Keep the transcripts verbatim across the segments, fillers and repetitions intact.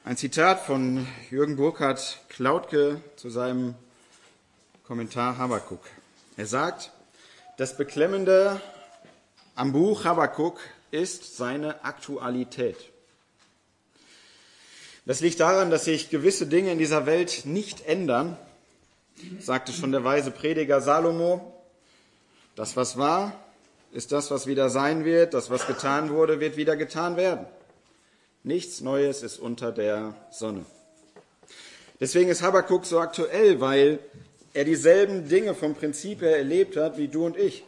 Ein Zitat von Jürgen Burkhard-Klautke zu seinem Kommentar Habakuk. Er sagt, das Beklemmende am Buch Habakuk ist seine Aktualität. Das liegt daran, dass sich gewisse Dinge in dieser Welt nicht ändern, sagte schon der weise Prediger Salomo. Das, was war, ist das, was wieder sein wird. Das, was getan wurde, wird wieder getan werden. Nichts Neues ist unter der Sonne. Deswegen ist Habakuk so aktuell, weil er dieselben Dinge vom Prinzip her erlebt hat wie du und ich.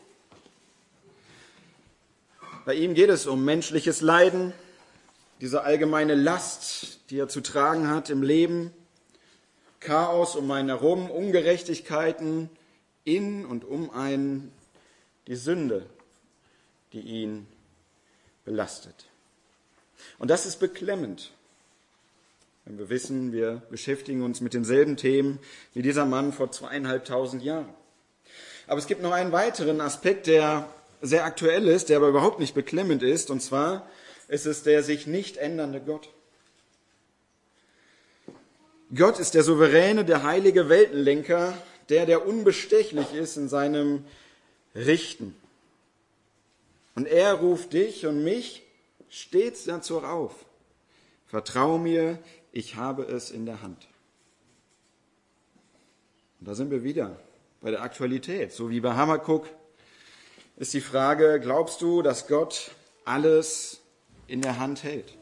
Bei ihm geht es um menschliches Leiden, diese allgemeine Last, die er zu tragen hat im Leben, Chaos um einen herum, Ungerechtigkeiten in und um einen, die Sünde, die ihn belastet. Und das ist beklemmend, wenn wir wissen, wir beschäftigen uns mit denselben Themen wie dieser Mann vor zweieinhalbtausend Jahren. Aber es gibt noch einen weiteren Aspekt, der sehr aktuell ist, der aber überhaupt nicht beklemmend ist, und zwar ist es der sich nicht ändernde Gott. Gott ist der souveräne, der heilige Weltenlenker, der, der unbestechlich ist in seinem Richten. Und er ruft dich und mich stets dazu auf. Vertrau mir, ich habe es in der Hand. Und da sind wir wieder bei der Aktualität. So wie bei Habakuk ist die Frage, glaubst du, dass Gott alles in der Hand hält?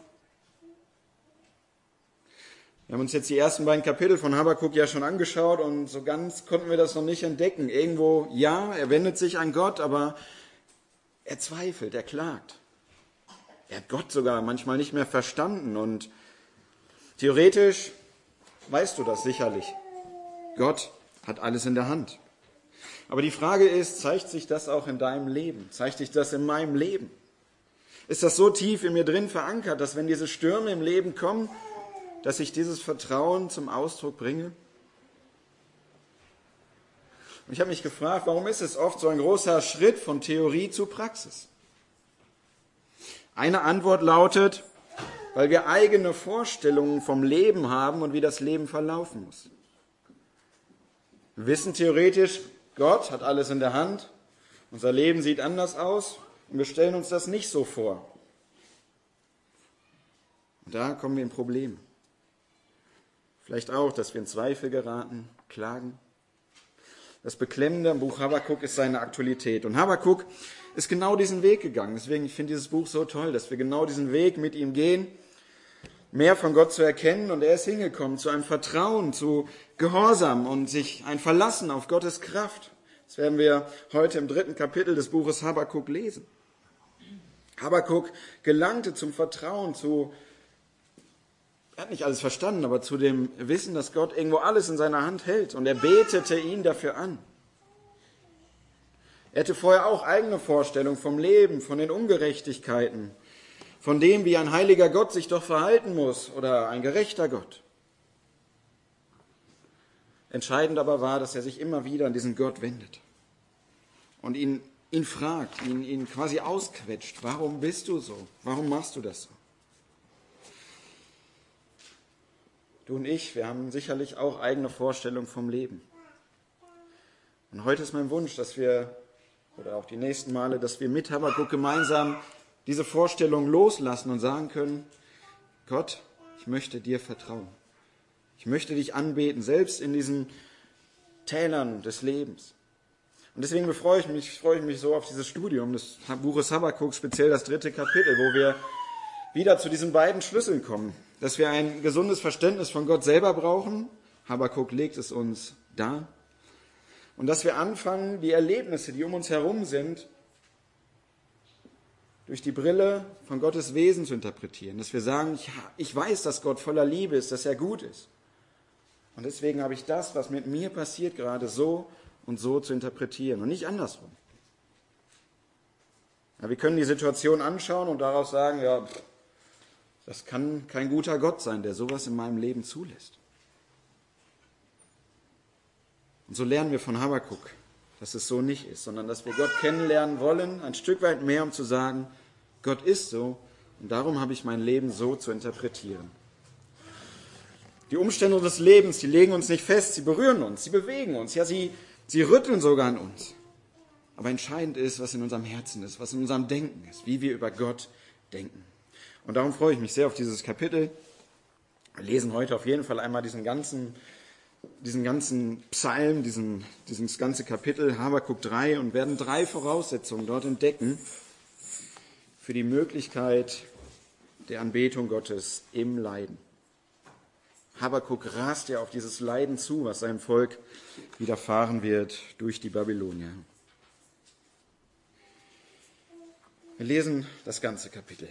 Wir haben uns jetzt die ersten beiden Kapitel von Habakuk ja schon angeschaut und so ganz konnten wir das noch nicht entdecken. Irgendwo, ja, er wendet sich an Gott, aber er zweifelt, er klagt. Er hat Gott sogar manchmal nicht mehr verstanden und theoretisch weißt du das sicherlich. Gott hat alles in der Hand. Aber die Frage ist, zeigt sich das auch in deinem Leben? Zeigt sich das in meinem Leben? Ist das so tief in mir drin verankert, dass wenn diese Stürme im Leben kommen, dass ich dieses Vertrauen zum Ausdruck bringe? Und ich habe mich gefragt, warum ist es oft so ein großer Schritt von Theorie zu Praxis? Eine Antwort lautet, weil wir eigene Vorstellungen vom Leben haben und wie das Leben verlaufen muss. Wir wissen theoretisch, Gott hat alles in der Hand, unser Leben sieht anders aus und wir stellen uns das nicht so vor. Und da kommen wir in Probleme. Vielleicht auch, dass wir in Zweifel geraten, klagen. Das Beklemmende am Buch Habakuk ist seine Aktualität. Und Habakuk ist genau diesen Weg gegangen. Deswegen, ich finde dieses Buch so toll, dass wir genau diesen Weg mit ihm gehen, mehr von Gott zu erkennen. Und er ist hingekommen zu einem Vertrauen, zu Gehorsam und sich ein Verlassen auf Gottes Kraft. Das werden wir heute im dritten Kapitel des Buches Habakuk lesen. Habakuk gelangte zum Vertrauen, zu, er hat nicht alles verstanden, aber zu dem Wissen, dass Gott irgendwo alles in seiner Hand hält. Und er betete ihn dafür an. Er hatte vorher auch eigene Vorstellungen vom Leben, von den Ungerechtigkeiten, von dem, wie ein heiliger Gott sich doch verhalten muss oder ein gerechter Gott. Entscheidend aber war, dass er sich immer wieder an diesen Gott wendet und ihn, ihn fragt, ihn, ihn quasi ausquetscht. Warum bist du so? Warum machst du das so? Du und ich, wir haben sicherlich auch eigene Vorstellungen vom Leben. Und heute ist mein Wunsch, dass wir, oder auch die nächsten Male, dass wir mit Habakuk gemeinsam diese Vorstellung loslassen und sagen können, Gott, ich möchte dir vertrauen. Ich möchte dich anbeten, selbst in diesen Tälern des Lebens. Und deswegen freue ich mich, freue ich mich so auf dieses Studium des Buches Habakuk, speziell das dritte Kapitel, wo wir wieder zu diesen beiden Schlüsseln kommen. Dass wir ein gesundes Verständnis von Gott selber brauchen. Habakuk legt es uns dar. Und dass wir anfangen, die Erlebnisse, die um uns herum sind, durch die Brille von Gottes Wesen zu interpretieren. Dass wir sagen, ja, ich weiß, dass Gott voller Liebe ist, dass er gut ist. Und deswegen habe ich das, was mit mir passiert, gerade so und so zu interpretieren und nicht andersrum. Ja, wir können die Situation anschauen und daraus sagen, ja, das kann kein guter Gott sein, der sowas in meinem Leben zulässt. Und so lernen wir von Habakuk, dass es so nicht ist, sondern dass wir Gott kennenlernen wollen, ein Stück weit mehr, um zu sagen, Gott ist so und darum habe ich mein Leben so zu interpretieren. Die Umstände des Lebens, die legen uns nicht fest, sie berühren uns, sie bewegen uns, ja, sie, sie rütteln sogar an uns. Aber entscheidend ist, was in unserem Herzen ist, was in unserem Denken ist, wie wir über Gott denken. Und darum freue ich mich sehr auf dieses Kapitel. Wir lesen heute auf jeden Fall einmal diesen ganzen, diesen ganzen Psalm, diesen, dieses ganze Kapitel, Habakuk drei, und werden drei Voraussetzungen dort entdecken für die Möglichkeit der Anbetung Gottes im Leiden. Habakuk rast ja auf dieses Leiden zu, was seinem Volk widerfahren wird durch die Babylonier. Wir lesen das ganze Kapitel.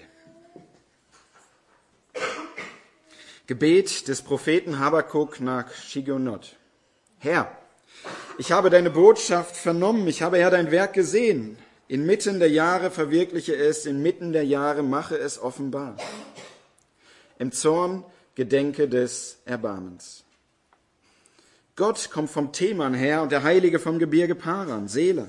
Gebet des Propheten Habakuk nach Shigionot. Herr, ich habe deine Botschaft vernommen, ich habe, Herr, dein Werk gesehen. Inmitten der Jahre verwirkliche es, inmitten der Jahre mache es offenbar. Im Zorn gedenke des Erbarmens. Gott kommt vom Teman her und der Heilige vom Gebirge Paran, Sela.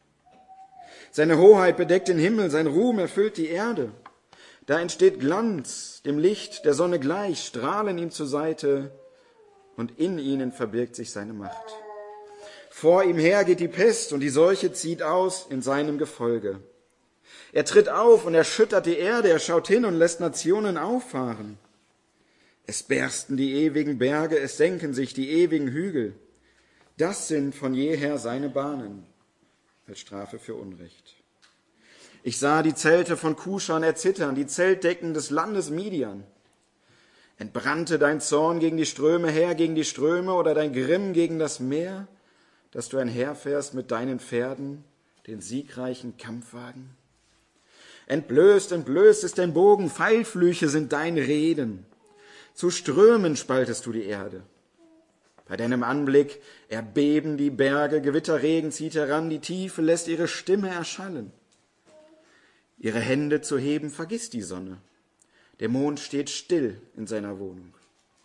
Seine Hoheit bedeckt den Himmel, sein Ruhm erfüllt die Erde. Da entsteht Glanz, dem Licht der Sonne gleich, strahlen ihm zur Seite und in ihnen verbirgt sich seine Macht. Vor ihm her geht die Pest und die Seuche zieht aus in seinem Gefolge. Er tritt auf und erschüttert die Erde, er schaut hin und lässt Nationen auffahren. Es bersten die ewigen Berge, es senken sich die ewigen Hügel. Das sind von jeher seine Bahnen als Strafe für Unrecht. Ich sah die Zelte von Kuschan erzittern, die Zeltdecken des Landes Midian. Entbrannte dein Zorn gegen die Ströme her, gegen die Ströme, oder dein Grimm gegen das Meer, dass du einherfährst mit deinen Pferden, den siegreichen Kampfwagen? Entblößt, entblößt ist dein Bogen, Pfeilflüche sind deine Reden. Zu Strömen spaltest du die Erde. Bei deinem Anblick erbeben die Berge, Gewitterregen zieht heran, die Tiefe lässt ihre Stimme erschallen. Ihre Hände zu heben vergisst die Sonne. Der Mond steht still in seiner Wohnung.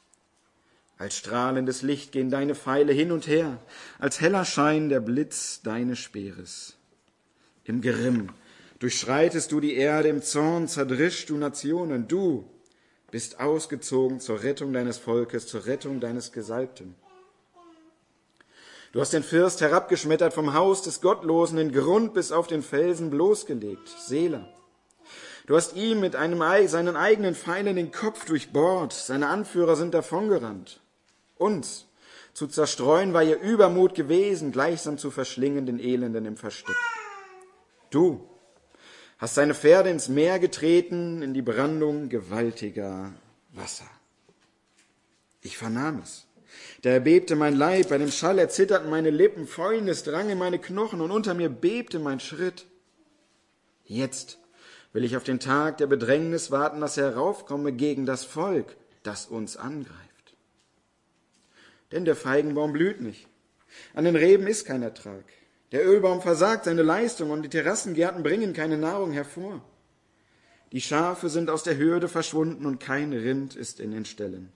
Als strahlendes Licht gehen deine Pfeile hin und her, als heller Schein der Blitz deines Speeres. Im Grimm durchschreitest du die Erde, im Zorn zerdrischst du Nationen. Du bist ausgezogen zur Rettung deines Volkes, zur Rettung deines Gesalbten. Du hast den Fürst herabgeschmettert vom Haus des Gottlosen, den Grund bis auf den Felsen bloßgelegt, Sela. Du hast ihm mit einem, seinen eigenen Pfeilen den Kopf durchbohrt, seine Anführer sind davongerannt. Uns zu zerstreuen war ihr Übermut gewesen, gleichsam zu verschlingen den Elenden im Versteck. Du hast seine Pferde ins Meer getreten, in die Brandung gewaltiger Wasser. Ich vernahm es. Da erbebte mein Leib, bei dem Schall erzitterten meine Lippen, Fäulnis drang in meine Knochen und unter mir bebte mein Schritt. Jetzt will ich auf den Tag der Bedrängnis warten, dass er heraufkomme gegen das Volk, das uns angreift. Denn der Feigenbaum blüht nicht, an den Reben ist kein Ertrag. Der Ölbaum versagt seine Leistung und die Terrassengärten bringen keine Nahrung hervor. Die Schafe sind aus der Hürde verschwunden und kein Rind ist in den Ställen.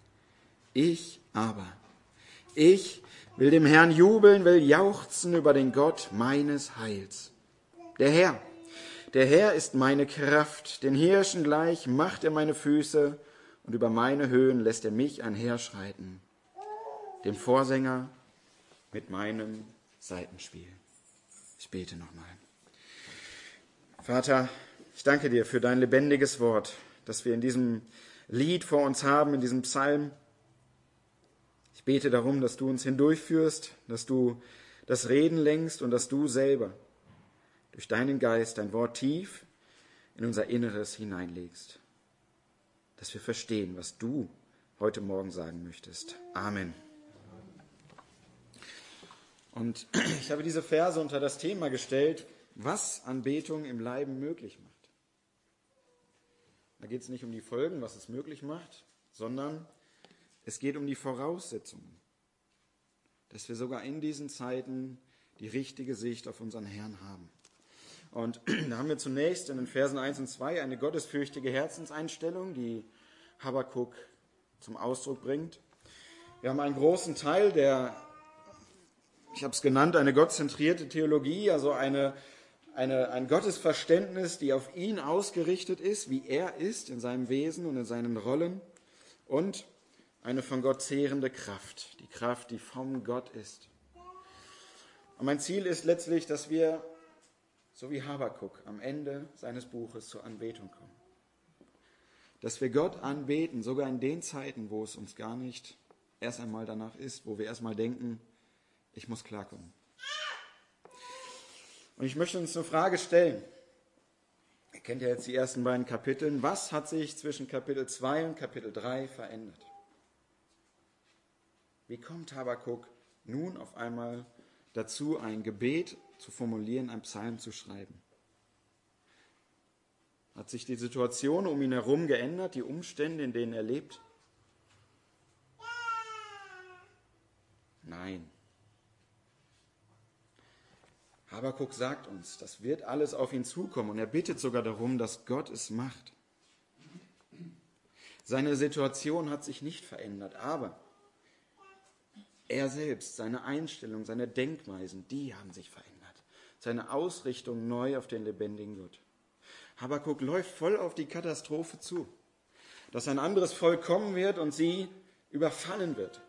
Ich aber, ich will dem Herrn jubeln, will jauchzen über den Gott meines Heils. Der Herr, der Herr ist meine Kraft, den Hirschen gleich macht er meine Füße und über meine Höhen lässt er mich einherschreiten. Dem Vorsänger mit meinem Saitenspiel. Ich bete nochmal. Vater, ich danke dir für dein lebendiges Wort, das wir in diesem Lied vor uns haben, in diesem Psalm. Ich bete darum, dass du uns hindurchführst, dass du das Reden lenkst und dass du selber durch deinen Geist dein Wort tief in unser Inneres hineinlegst. Dass wir verstehen, was du heute Morgen sagen möchtest. Amen. Und ich habe diese Verse unter das Thema gestellt, was Anbetung im Leiden möglich macht. Da geht es nicht um die Folgen, was es möglich macht, sondern es geht um die Voraussetzungen, dass wir sogar in diesen Zeiten die richtige Sicht auf unseren Herrn haben. Und da haben wir zunächst in den Versen eins und zwei eine gottesfürchtige Herzenseinstellung, die Habakuk zum Ausdruck bringt. Wir haben einen großen Teil der, ich habe es genannt, eine gottzentrierte Theologie, also eine, eine, ein Gottesverständnis, die auf ihn ausgerichtet ist, wie er ist in seinem Wesen und in seinen Rollen. Und eine von Gott zehrende Kraft, die Kraft, die vom Gott ist. Und mein Ziel ist letztlich, dass wir, so wie Habakuk, am Ende seines Buches zur Anbetung kommen. Dass wir Gott anbeten, sogar in den Zeiten, wo es uns gar nicht erst einmal danach ist, wo wir erstmal denken, ich muss klarkommen. Und ich möchte uns eine Frage stellen. Ihr kennt ja jetzt die ersten beiden Kapitel. Was hat sich zwischen Kapitel zwei und Kapitel drei verändert? Wie kommt Habakuk nun auf einmal dazu, ein Gebet zu formulieren, einen Psalm zu schreiben? Hat sich die Situation um ihn herum geändert, die Umstände, in denen er lebt? Nein. Habakuk sagt uns, das wird alles auf ihn zukommen und er bittet sogar darum, dass Gott es macht. Seine Situation hat sich nicht verändert, aber er selbst, seine Einstellung, seine Denkweisen, die haben sich verändert. Seine Ausrichtung neu auf den lebendigen Gott. Habakuk läuft voll auf die Katastrophe zu, dass ein anderes Volk kommen wird und sie überfallen wird.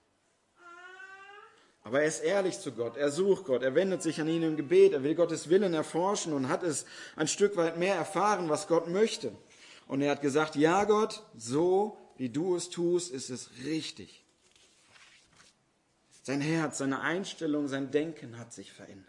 Aber er ist ehrlich zu Gott, er sucht Gott, er wendet sich an ihn im Gebet, er will Gottes Willen erforschen und hat es ein Stück weit mehr erfahren, was Gott möchte. Und er hat gesagt, ja Gott, so wie du es tust, ist es richtig. Sein Herz, seine Einstellung, sein Denken hat sich verändert.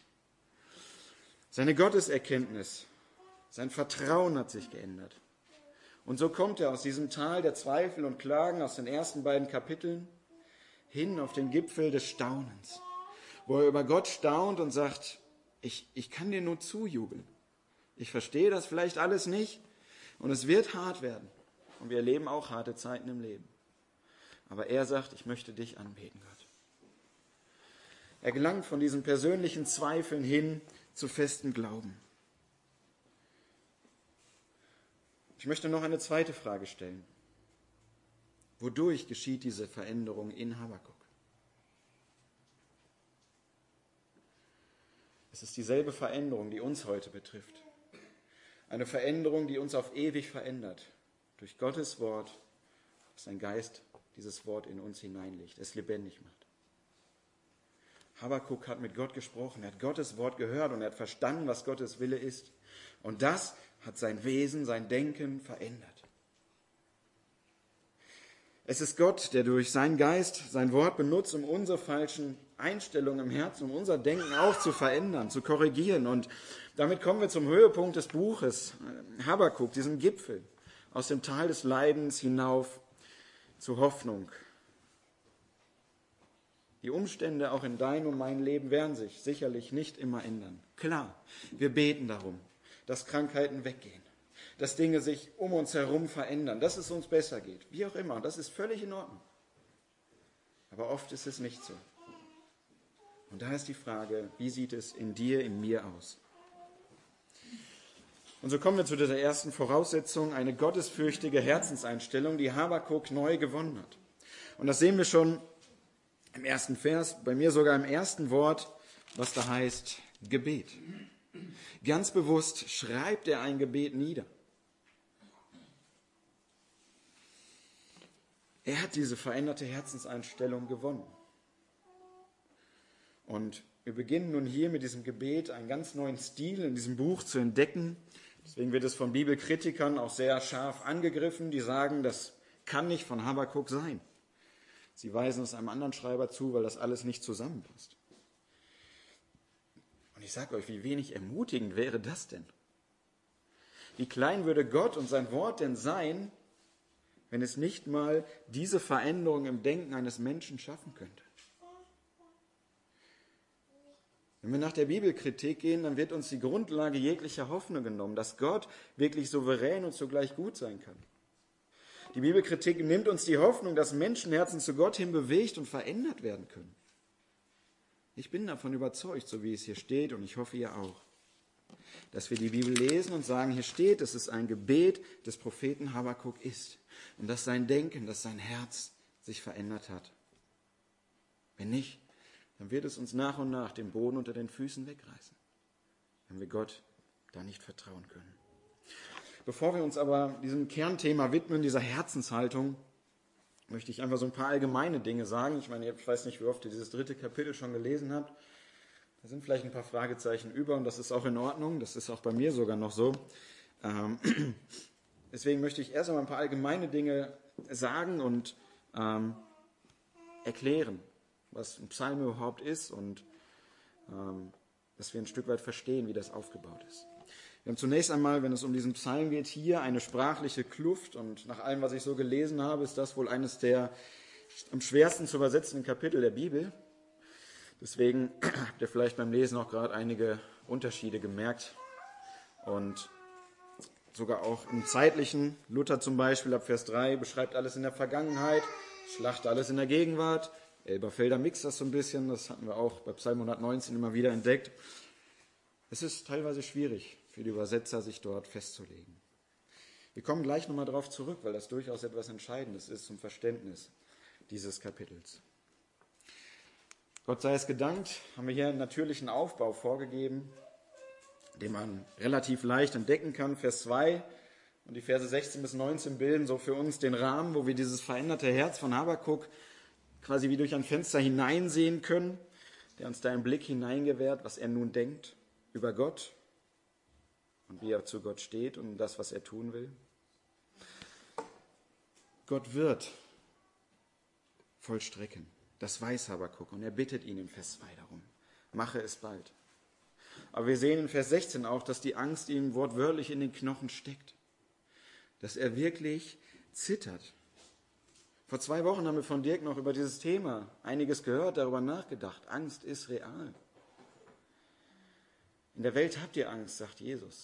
Seine Gotteserkenntnis, sein Vertrauen hat sich geändert. Und so kommt er aus diesem Tal der Zweifel und Klagen, aus den ersten beiden Kapiteln, hin auf den Gipfel des Staunens, wo er über Gott staunt und sagt, ich, ich kann dir nur zujubeln. Ich verstehe das vielleicht alles nicht und es wird hart werden. Und wir erleben auch harte Zeiten im Leben. Aber er sagt, ich möchte dich anbeten, Gott. Er gelangt von diesen persönlichen Zweifeln hin zu festem Glauben. Ich möchte noch eine zweite Frage stellen. Wodurch geschieht diese Veränderung in Habakuk? Es ist dieselbe Veränderung, die uns heute betrifft. Eine Veränderung, die uns auf ewig verändert. Durch Gottes Wort, dass sein Geist dieses Wort in uns hineinlegt, es lebendig macht. Habakuk hat mit Gott gesprochen, er hat Gottes Wort gehört und er hat verstanden, was Gottes Wille ist. Und das hat sein Wesen, sein Denken verändert. Es ist Gott, der durch seinen Geist sein Wort benutzt, um unsere falschen Einstellungen im Herzen, um unser Denken auch zu verändern, zu korrigieren. Und damit kommen wir zum Höhepunkt des Buches, Habakuk, diesem Gipfel, aus dem Tal des Leidens hinauf zur Hoffnung. Die Umstände auch in dein und mein Leben werden sich sicherlich nicht immer ändern. Klar, wir beten darum, dass Krankheiten weggehen, dass Dinge sich um uns herum verändern, dass es uns besser geht, wie auch immer. Das ist völlig in Ordnung. Aber oft ist es nicht so. Und da ist die Frage, wie sieht es in dir, in mir aus? Und so kommen wir zu dieser ersten Voraussetzung, eine gottesfürchtige Herzenseinstellung, die Habakuk neu gewonnen hat. Und das sehen wir schon im ersten Vers, bei mir sogar im ersten Wort, was da heißt Gebet. Ganz bewusst schreibt er ein Gebet nieder. Er hat diese veränderte Herzenseinstellung gewonnen. Und wir beginnen nun hier mit diesem Gebet einen ganz neuen Stil in diesem Buch zu entdecken. Deswegen wird es von Bibelkritikern auch sehr scharf angegriffen, die sagen, das kann nicht von Habakuk sein. Sie weisen es einem anderen Schreiber zu, weil das alles nicht zusammenpasst. Und ich sage euch, wie wenig ermutigend wäre das denn? Wie klein würde Gott und sein Wort denn sein, wenn es nicht mal diese Veränderung im Denken eines Menschen schaffen könnte? Wenn wir nach der Bibelkritik gehen, dann wird uns die Grundlage jeglicher Hoffnung genommen, dass Gott wirklich souverän und zugleich gut sein kann. Die Bibelkritik nimmt uns die Hoffnung, dass Menschenherzen zu Gott hin bewegt und verändert werden können. Ich bin davon überzeugt, so wie es hier steht, und ich hoffe, ihr auch, dass wir die Bibel lesen und sagen, hier steht, dass es ein Gebet des Propheten Habakuk ist und dass sein Denken, dass sein Herz sich verändert hat. Wenn nicht, dann wird es uns nach und nach den Boden unter den Füßen wegreißen, wenn wir Gott da nicht vertrauen können. Bevor wir uns aber diesem Kernthema widmen, dieser Herzenshaltung, möchte ich einfach so ein paar allgemeine Dinge sagen. Ich meine, ich weiß nicht, wie oft ihr dieses dritte Kapitel schon gelesen habt. Da sind vielleicht ein paar Fragezeichen über und das ist auch in Ordnung. Das ist auch bei mir sogar noch so. Ähm, deswegen möchte ich erst einmal ein paar allgemeine Dinge sagen und ähm, erklären, was ein Psalm überhaupt ist und ähm, dass wir ein Stück weit verstehen, wie das aufgebaut ist. Wir haben zunächst einmal, wenn es um diesen Psalm geht, hier eine sprachliche Kluft und nach allem, was ich so gelesen habe, ist das wohl eines der am schwersten zu übersetzenden Kapitel der Bibel. Deswegen habt ihr vielleicht beim Lesen auch gerade einige Unterschiede gemerkt und sogar auch im zeitlichen. Luther zum Beispiel ab Vers drei beschreibt alles in der Vergangenheit, Schlacht alles in der Gegenwart. Elberfelder mixt das so ein bisschen, das hatten wir auch bei Psalm hundertneunzehn immer wieder entdeckt. Es ist teilweise schwierig für die Übersetzer, sich dort festzulegen. Wir kommen gleich nochmal darauf zurück, weil das durchaus etwas Entscheidendes ist zum Verständnis dieses Kapitels. Gott sei es gedankt, haben wir hier einen natürlichen Aufbau vorgegeben, den man relativ leicht entdecken kann. Vers zwei und die Verse sechzehn bis neunzehn bilden so für uns den Rahmen, wo wir dieses veränderte Herz von Habakuk quasi wie durch ein Fenster hineinsehen können, der uns da einen Blick hineingewährt, was er nun denkt über Gott und wie er zu Gott steht und das, was er tun will. Gott wird vollstrecken. Das weiß Habakuk und er bittet ihn in Vers zwei darum. Mache es bald. Aber wir sehen in Vers sechzehn auch, dass die Angst ihm wortwörtlich in den Knochen steckt. Dass er wirklich zittert. Vor zwei Wochen haben wir von Dirk noch über dieses Thema einiges gehört, darüber nachgedacht. Angst ist real. In der Welt habt ihr Angst, sagt Jesus.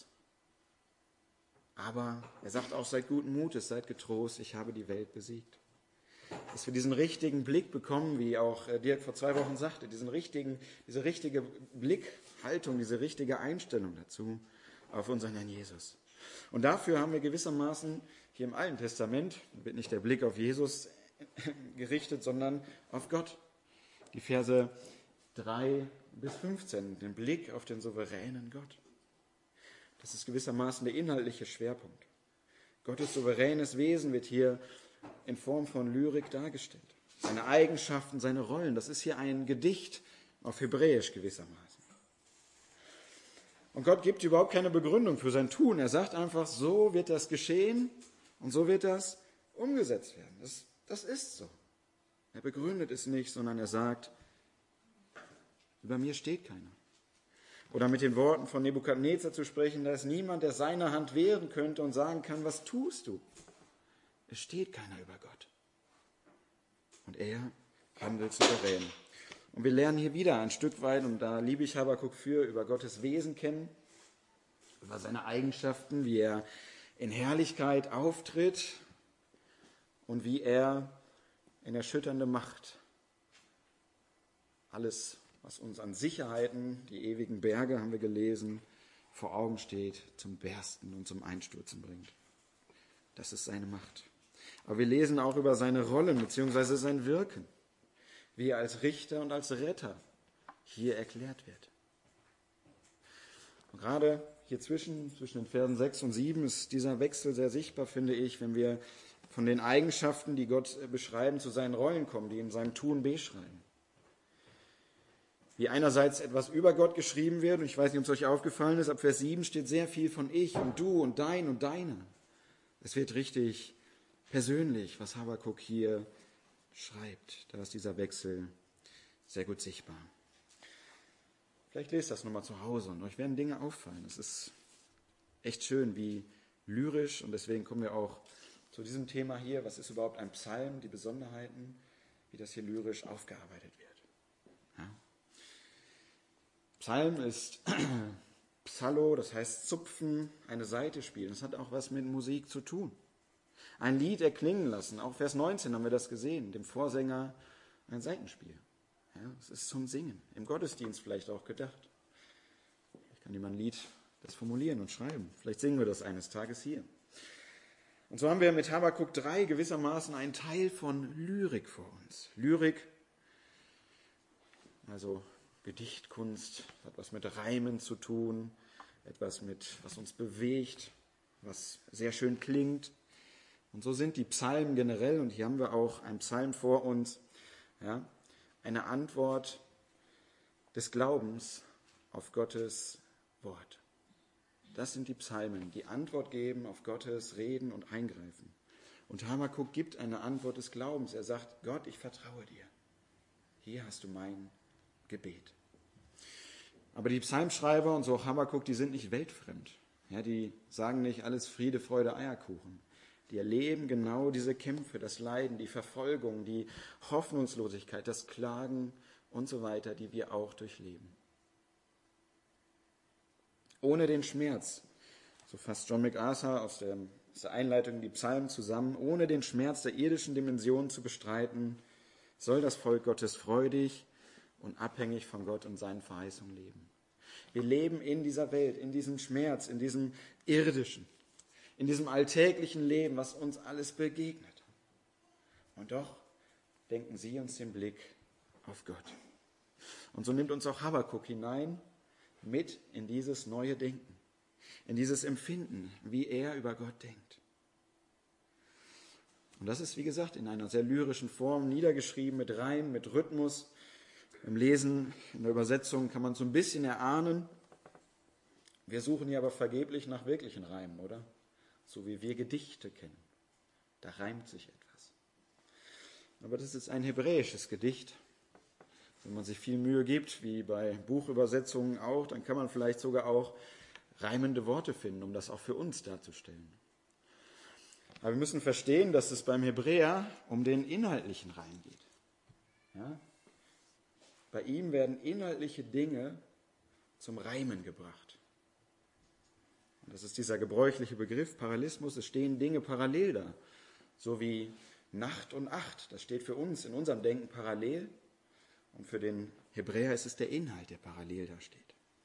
Aber er sagt auch, seid guten Mutes, seid getrost, ich habe die Welt besiegt. Dass wir diesen richtigen Blick bekommen, wie auch Dirk vor zwei Wochen sagte, diesen richtigen, diese richtige Blickhaltung, diese richtige Einstellung dazu auf unseren Herrn Jesus. Und dafür haben wir gewissermaßen hier im Alten Testament, wird nicht der Blick auf Jesus gerichtet, sondern auf Gott. Die Verse drei bis fünfzehn, den Blick auf den souveränen Gott. Das ist gewissermaßen der inhaltliche Schwerpunkt. Gottes souveränes Wesen wird hier in Form von Lyrik dargestellt. Seine Eigenschaften, seine Rollen, das ist hier ein Gedicht auf Hebräisch gewissermaßen. Und Gott gibt überhaupt keine Begründung für sein Tun. Er sagt einfach, so wird das geschehen und so wird das umgesetzt werden. Das, das ist so. Er begründet es nicht, sondern er sagt, über mir steht keiner. Oder mit den Worten von Nebukadnezar zu sprechen, da ist niemand, der seine Hand wehren könnte und sagen kann, was tust du? Es steht keiner über Gott. Und er handelt souverän. Und wir lernen hier wieder ein Stück weit, und da liebe ich Habakuk für, über Gottes Wesen kennen, über seine Eigenschaften, wie er in Herrlichkeit auftritt und wie er in erschütternde Macht alles, was uns an Sicherheiten, die ewigen Berge, haben wir gelesen, vor Augen steht, zum Bersten und zum Einstürzen bringt. Das ist seine Macht. Aber wir lesen auch über seine Rollen bzw. sein Wirken, wie er als Richter und als Retter hier erklärt wird. Und gerade hier zwischen, zwischen den Versen sechs und sieben ist dieser Wechsel sehr sichtbar, finde ich, wenn wir von den Eigenschaften, die Gott beschreiben, zu seinen Rollen kommen, die in seinem Tun beschreiben. Wie einerseits etwas über Gott geschrieben wird, und ich weiß nicht, ob es euch aufgefallen ist, ab Vers sieben steht sehr viel von ich und du und dein und deiner. Es wird richtig persönlich, was Habakuk hier schreibt. Da ist dieser Wechsel sehr gut sichtbar. Vielleicht lest das nochmal zu Hause und euch werden Dinge auffallen. Es ist echt schön, wie lyrisch, und deswegen kommen wir auch zu diesem Thema hier, was ist überhaupt ein Psalm, die Besonderheiten, wie das hier lyrisch aufgearbeitet wird. Ja. Psalm ist Psallo, das heißt zupfen, eine Saite spielen. Das hat auch was mit Musik zu tun. Ein Lied erklingen lassen. Auch Vers neunzehn haben wir das gesehen. Dem Vorsänger ein Saitenspiel. Ja, es ist zum Singen. Im Gottesdienst vielleicht auch gedacht. Vielleicht kann jemand ein Lied das formulieren und schreiben. Vielleicht singen wir das eines Tages hier. Und so haben wir mit Habakuk drei gewissermaßen einen Teil von Lyrik vor uns. Lyrik, also Gedichtkunst, hat was mit Reimen zu tun, etwas mit, was uns bewegt, was sehr schön klingt. Und so sind die Psalmen generell, und hier haben wir auch einen Psalm vor uns, ja, eine Antwort des Glaubens auf Gottes Wort. Das sind die Psalmen, die Antwort geben auf Gottes Reden und Eingreifen. Und Habakuk gibt eine Antwort des Glaubens. Er sagt, Gott, ich vertraue dir. Hier hast du mein Gebet. Aber die Psalmschreiber und so auch Habakuk, die sind nicht weltfremd. Ja, die sagen nicht alles Friede, Freude, Eierkuchen. Die erleben genau diese Kämpfe, das Leiden, die Verfolgung, die Hoffnungslosigkeit, das Klagen und so weiter, die wir auch durchleben. Ohne den Schmerz, so fasst John MacArthur aus der, aus der Einleitung die Psalmen zusammen, ohne den Schmerz der irdischen Dimension zu bestreiten, soll das Volk Gottes freudig und abhängig von Gott und seinen Verheißungen leben. Wir leben in dieser Welt, in diesem Schmerz, in diesem irdischen, in diesem alltäglichen Leben, was uns alles begegnet. Und doch denken sie uns den Blick auf Gott. Und so nimmt uns auch Habakuk hinein mit in dieses neue Denken, in dieses Empfinden, wie er über Gott denkt. Und das ist, wie gesagt, in einer sehr lyrischen Form niedergeschrieben, mit Reim, mit Rhythmus. Im Lesen, in der Übersetzung kann man so ein bisschen erahnen. Wir suchen hier aber vergeblich nach wirklichen Reimen, oder? So wie wir Gedichte kennen. Da reimt sich etwas. Aber das ist ein hebräisches Gedicht. Wenn man sich viel Mühe gibt, wie bei Buchübersetzungen auch, dann kann man vielleicht sogar auch reimende Worte finden, um das auch für uns darzustellen. Aber wir müssen verstehen, dass es beim Hebräer um den inhaltlichen Reim geht. Ja? Bei ihm werden inhaltliche Dinge zum Reimen gebracht. Und das ist dieser gebräuchliche Begriff Parallelismus. Es stehen Dinge parallel da, so wie Nacht und Acht. Das steht für uns in unserem Denken parallel. Und für den Hebräer ist es der Inhalt, der parallel da steht.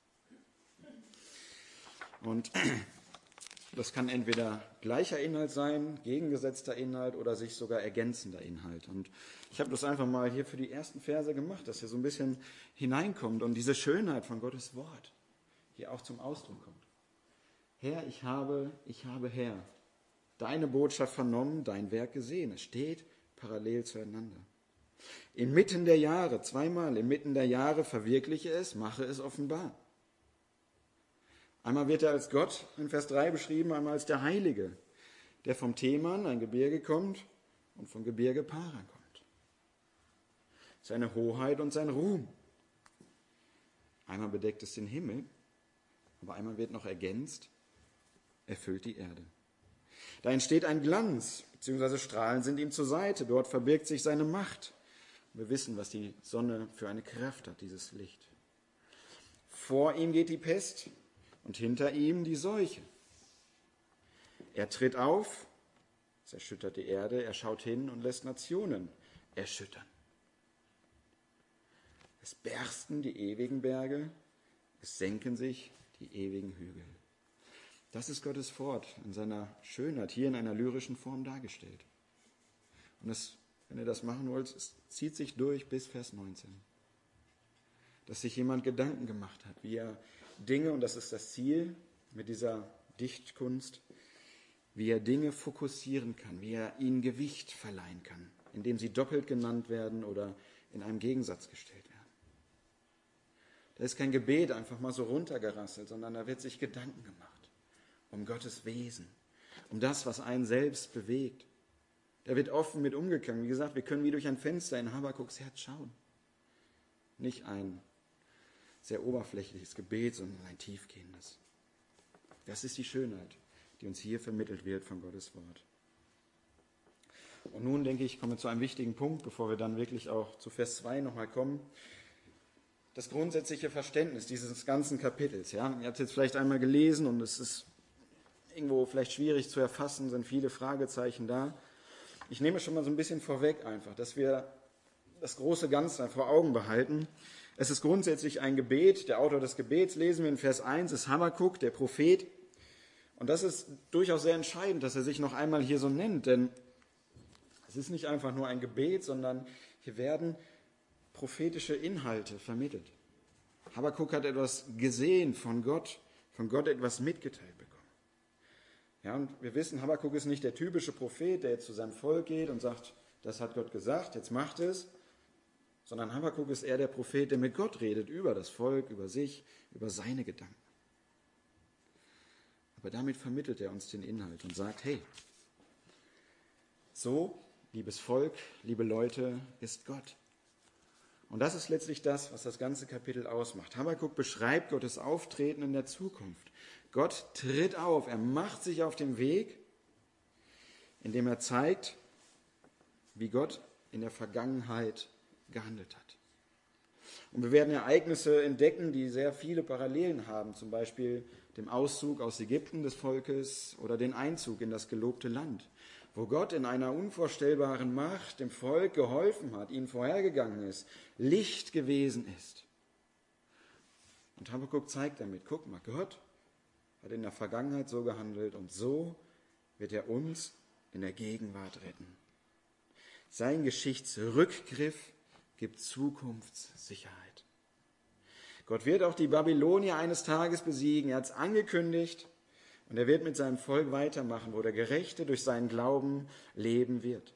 Und das kann entweder gleicher Inhalt sein, gegengesetzter Inhalt oder sich sogar ergänzender Inhalt. Und ich habe das einfach mal hier für die ersten Verse gemacht, dass hier so ein bisschen hineinkommt und diese Schönheit von Gottes Wort hier auch zum Ausdruck kommt. Herr, ich habe, ich habe Herr, deine Botschaft vernommen, dein Werk gesehen. Es steht parallel zueinander. Inmitten der Jahre, zweimal, inmitten der Jahre verwirkliche es, mache es offenbar. Einmal wird er als Gott in Vers drei beschrieben, einmal als der Heilige, der vom Teman, ein Gebirge, kommt und vom Gebirge Paran kommt. Seine Hoheit und sein Ruhm. Einmal bedeckt es den Himmel, aber einmal wird noch ergänzt, erfüllt die Erde. Da entsteht ein Glanz, beziehungsweise Strahlen sind ihm zur Seite, dort verbirgt sich seine Macht. Wir wissen, was die Sonne für eine Kraft hat, dieses Licht. Vor ihm geht die Pest und hinter ihm die Seuche. Er tritt auf, es erschüttert die Erde, er schaut hin und lässt Nationen erschüttern. Es bersten die ewigen Berge, es senken sich die ewigen Hügel. Das ist Gottes Wort in seiner Schönheit, hier in einer lyrischen Form dargestellt. Und es, wenn ihr das machen wollt, es zieht sich durch bis Vers neunzehn. Dass sich jemand Gedanken gemacht hat, wie er Dinge, und das ist das Ziel mit dieser Dichtkunst, wie er Dinge fokussieren kann, wie er ihnen Gewicht verleihen kann, indem sie doppelt genannt werden oder in einem Gegensatz gestellt werden. Da ist kein Gebet einfach mal so runtergerasselt, sondern da wird sich Gedanken gemacht um Gottes Wesen, um das, was einen selbst bewegt. Da wird offen mit umgegangen. Wie gesagt, wir können wie durch ein Fenster in Habakuks Herz schauen. Nicht ein sehr oberflächliches Gebet, sondern ein tiefgehendes. Das ist die Schönheit, die uns hier vermittelt wird von Gottes Wort. Und nun, denke ich, kommen wir zu einem wichtigen Punkt, bevor wir dann wirklich auch zu Vers zwei nochmal kommen. Das grundsätzliche Verständnis dieses ganzen Kapitels. Ja? Ihr habt es jetzt vielleicht einmal gelesen und es ist irgendwo vielleicht schwierig zu erfassen, sind viele Fragezeichen da. Ich nehme schon mal so ein bisschen vorweg einfach, dass wir das große Ganze vor Augen behalten. Es ist grundsätzlich ein Gebet. Der Autor des Gebets, lesen wir in Vers eins, ist Habakuk, der Prophet. Und das ist durchaus sehr entscheidend, dass er sich noch einmal hier so nennt, denn es ist nicht einfach nur ein Gebet, sondern hier werden prophetische Inhalte vermittelt. Habakuk hat etwas gesehen von Gott, von Gott etwas mitgeteilt bekommen. Ja, und wir wissen, Habakuk ist nicht der typische Prophet, der jetzt zu seinem Volk geht und sagt, das hat Gott gesagt, jetzt macht es. Sondern Habakuk ist eher der Prophet, der mit Gott redet über das Volk, über sich, über seine Gedanken. Aber damit vermittelt er uns den Inhalt und sagt, hey, so, liebes Volk, liebe Leute, ist Gott. Und das ist letztlich das, was das ganze Kapitel ausmacht. Habakuk beschreibt Gottes Auftreten in der Zukunft. Gott tritt auf, er macht sich auf den Weg, indem er zeigt, wie Gott in der Vergangenheit gehandelt hat. Und wir werden Ereignisse entdecken, die sehr viele Parallelen haben, zum Beispiel dem Auszug aus Ägypten des Volkes oder den Einzug in das gelobte Land, wo Gott in einer unvorstellbaren Macht dem Volk geholfen hat, ihnen vorhergegangen ist, Licht gewesen ist. Und Habakuk zeigt damit, guck mal, Gott hat in der Vergangenheit so gehandelt und so wird er uns in der Gegenwart retten. Sein Geschichtsrückgriff gibt Zukunftssicherheit. Gott wird auch die Babylonier eines Tages besiegen. Er hat es angekündigt und er wird mit seinem Volk weitermachen, wo der Gerechte durch seinen Glauben leben wird.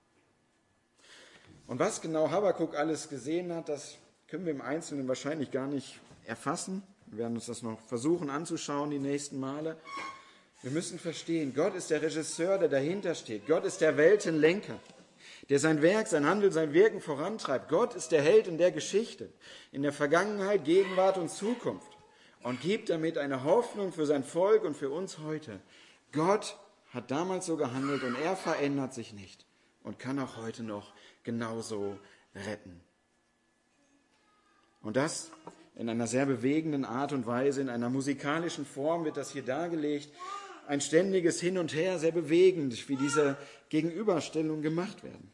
Und was genau Habakuk alles gesehen hat, das können wir im Einzelnen wahrscheinlich gar nicht erfassen. Wir werden uns das noch versuchen anzuschauen die nächsten Male. Wir müssen verstehen, Gott ist der Regisseur, der dahinter steht. Gott ist der Weltenlenker, der sein Werk, sein Handeln, sein Wirken vorantreibt. Gott ist der Held in der Geschichte, in der Vergangenheit, Gegenwart und Zukunft und gibt damit eine Hoffnung für sein Volk und für uns heute. Gott hat damals so gehandelt und er verändert sich nicht und kann auch heute noch genauso retten. Und das in einer sehr bewegenden Art und Weise, in einer musikalischen Form wird das hier dargelegt. Ein ständiges Hin und Her, sehr bewegend, wie diese Gegenüberstellungen gemacht werden.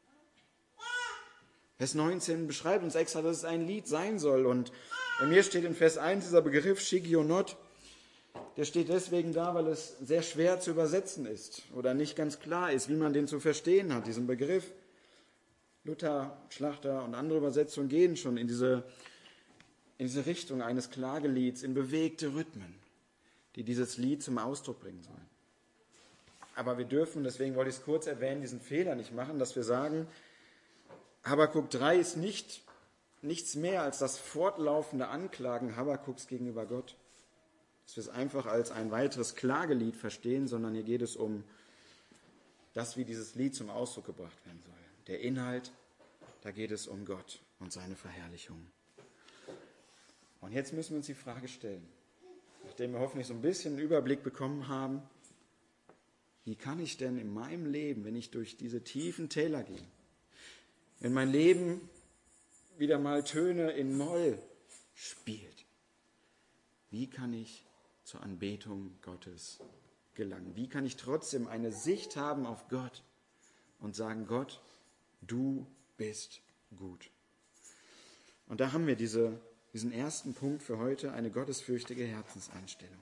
Vers neunzehn beschreibt uns extra, dass es ein Lied sein soll. Und bei mir steht in Vers eins dieser Begriff Shigionot. Der steht deswegen da, weil es sehr schwer zu übersetzen ist oder nicht ganz klar ist, wie man den zu verstehen hat, diesen Begriff. Luther, Schlachter und andere Übersetzungen gehen schon in diese, in diese Richtung eines Klagelieds, in bewegte Rhythmen, die dieses Lied zum Ausdruck bringen sollen. Aber wir dürfen, deswegen wollte ich es kurz erwähnen, diesen Fehler nicht machen, dass wir sagen, Habakuk drei ist nicht, nichts mehr als das fortlaufende Anklagen Habakuks gegenüber Gott. Dass wir es einfach als ein weiteres Klagelied verstehen, sondern hier geht es um das, wie dieses Lied zum Ausdruck gebracht werden soll. Der Inhalt, da geht es um Gott und seine Verherrlichung. Und jetzt müssen wir uns die Frage stellen, nachdem wir hoffentlich so ein bisschen einen Überblick bekommen haben, wie kann ich denn in meinem Leben, wenn ich durch diese tiefen Täler gehe, wenn mein Leben wieder mal Töne in Moll spielt, wie kann ich zur Anbetung Gottes gelangen? Wie kann ich trotzdem eine Sicht haben auf Gott und sagen, Gott, du bist gut? Und da haben wir diese, diesen ersten Punkt für heute, eine gottesfürchtige Herzenseinstellung.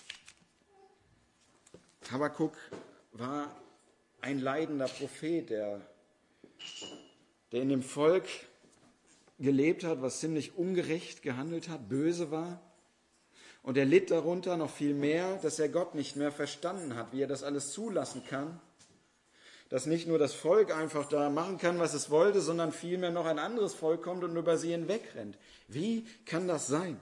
Habakuk war ein leidender Prophet, der, der in dem Volk gelebt hat, was ziemlich ungerecht gehandelt hat, böse war. Und er litt darunter noch viel mehr, dass er Gott nicht mehr verstanden hat, wie er das alles zulassen kann. Dass nicht nur das Volk einfach da machen kann, was es wollte, sondern vielmehr noch ein anderes Volk kommt und über sie hinwegrennt. Wie kann das sein?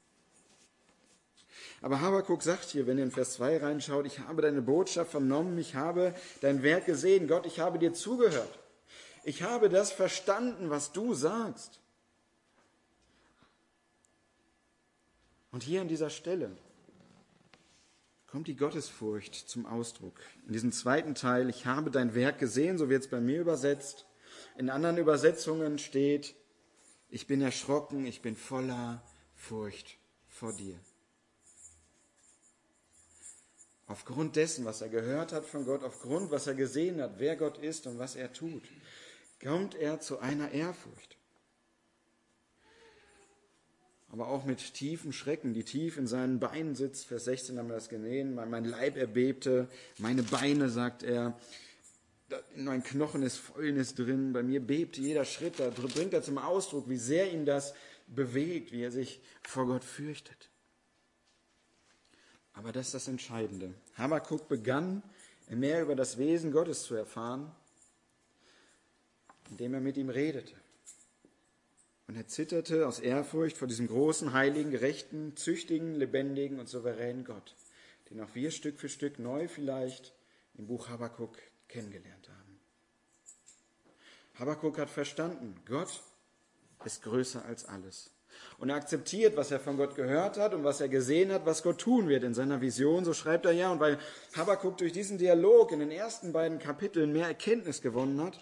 Aber Habakuk sagt hier, wenn ihr in Vers zwei reinschaut, ich habe deine Botschaft vernommen, ich habe dein Werk gesehen. Gott, ich habe dir zugehört. Ich habe das verstanden, was du sagst. Und hier an dieser Stelle kommt die Gottesfurcht zum Ausdruck. In diesem zweiten Teil, ich habe dein Werk gesehen, so wird es bei mir übersetzt. In anderen Übersetzungen steht, ich bin erschrocken, ich bin voller Furcht vor dir. Aufgrund dessen, was er gehört hat von Gott, aufgrund, was er gesehen hat, wer Gott ist und was er tut, kommt er zu einer Ehrfurcht. Aber auch mit tiefem Schrecken, die tief in seinen Beinen sitzt. Vers sechzehn haben wir das gesehen. Mein Leib erbebte, meine Beine, sagt er, in meinen Knochen ist Fäulnis drin, bei mir bebt jeder Schritt. Da bringt er zum Ausdruck, wie sehr ihn das bewegt, wie er sich vor Gott fürchtet. Aber das ist das Entscheidende. Habakuk begann, mehr über das Wesen Gottes zu erfahren, indem er mit ihm redete. Und er zitterte aus Ehrfurcht vor diesem großen, heiligen, gerechten, züchtigen, lebendigen und souveränen Gott, den auch wir Stück für Stück neu vielleicht im Buch Habakuk kennengelernt haben. Habakuk hat verstanden, Gott ist größer als alles. Und er akzeptiert, was er von Gott gehört hat und was er gesehen hat, was Gott tun wird in seiner Vision. So schreibt er ja. Und weil Habakuk durch diesen Dialog in den ersten beiden Kapiteln mehr Erkenntnis gewonnen hat,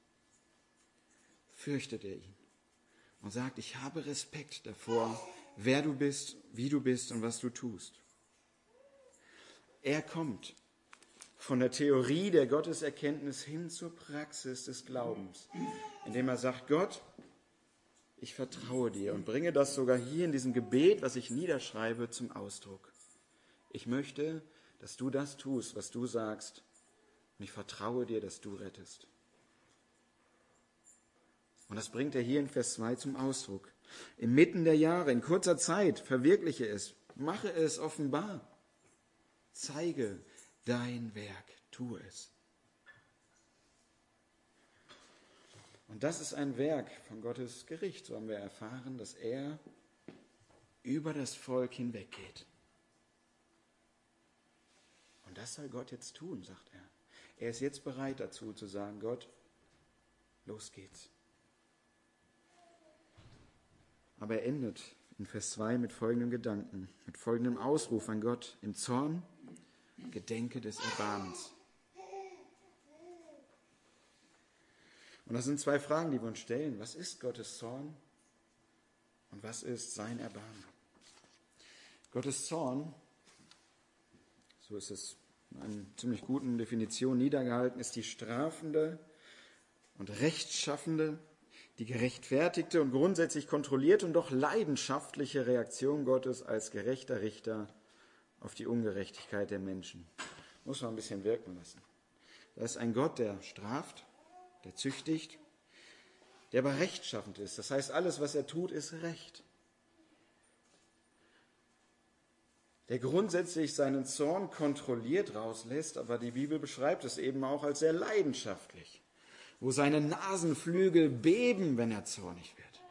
fürchtet er ihn und sagt, ich habe Respekt davor, wer du bist, wie du bist und was du tust. Er kommt von der Theorie der Gotteserkenntnis hin zur Praxis des Glaubens, indem er sagt, Gott, ich vertraue dir und bringe das sogar hier in diesem Gebet, was ich niederschreibe, zum Ausdruck. Ich möchte, dass du das tust, was du sagst, und ich vertraue dir, dass du rettest. Und das bringt er hier in Vers zwei zum Ausdruck. Inmitten der Jahre, in kurzer Zeit, verwirkliche es, mache es offenbar. Zeige dein Werk, tu es. Und das ist ein Werk von Gottes Gericht, so haben wir erfahren, dass er über das Volk hinweggeht. Und das soll Gott jetzt tun, sagt er. Er ist jetzt bereit dazu zu sagen, Gott, los geht's. Aber er endet in Vers zwei mit folgendem Gedanken, mit folgendem Ausruf an Gott im Zorn, gedenke des Erbarmens. Und das sind zwei Fragen, die wir uns stellen. Was ist Gottes Zorn und was ist sein Erbarmen? Gottes Zorn, so ist es in einer ziemlich guten Definition niedergehalten, ist die strafende und rechtschaffende, die gerechtfertigte und grundsätzlich kontrollierte und doch leidenschaftliche Reaktion Gottes als gerechter Richter auf die Ungerechtigkeit der Menschen. Muss man ein bisschen wirken lassen. Da ist ein Gott, der straft, der züchtigt, der aber rechtschaffend ist. Das heißt, alles, was er tut, ist Recht. Der grundsätzlich seinen Zorn kontrolliert rauslässt, aber die Bibel beschreibt es eben auch als sehr leidenschaftlich, wo seine Nasenflügel beben, wenn er zornig wird.